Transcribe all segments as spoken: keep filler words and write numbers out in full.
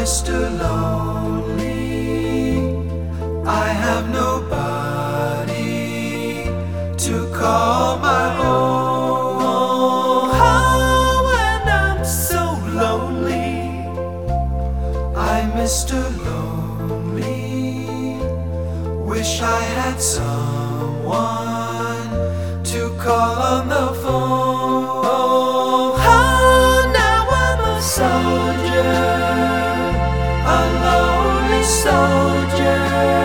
Mister Lonely. I have nobody to call my own. Oh, and I'm so lonely. I'm Mister Lonely. Wish I had someone to call on the phone. Oh, now I'm a soldier, a lonely soldier,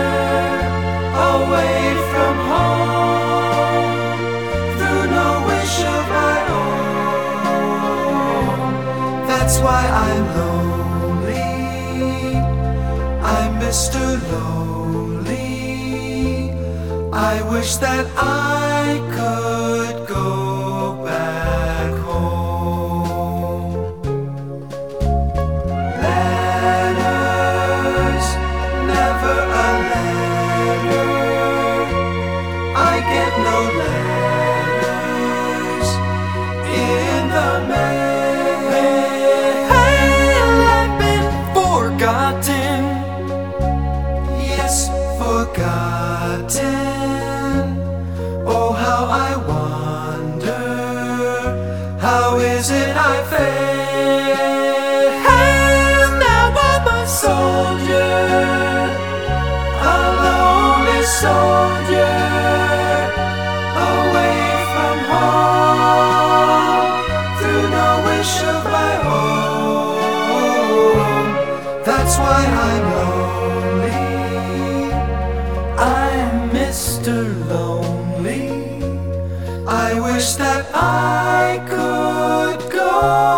away from home, through no wish of my own. That's why I'm lonely. I'm Mister Lonely. I wish that I could go back home. Letters, never a letter. I get no letters in the mail. I've been forgotten. Yes, forgotten. Oh, how I wonder, how is it I fail? Now I'm a soldier, a lonely soldier, away from home, through no wish of my own. That's why I'm lonely. I'm Mister Lonely. I wish that I could go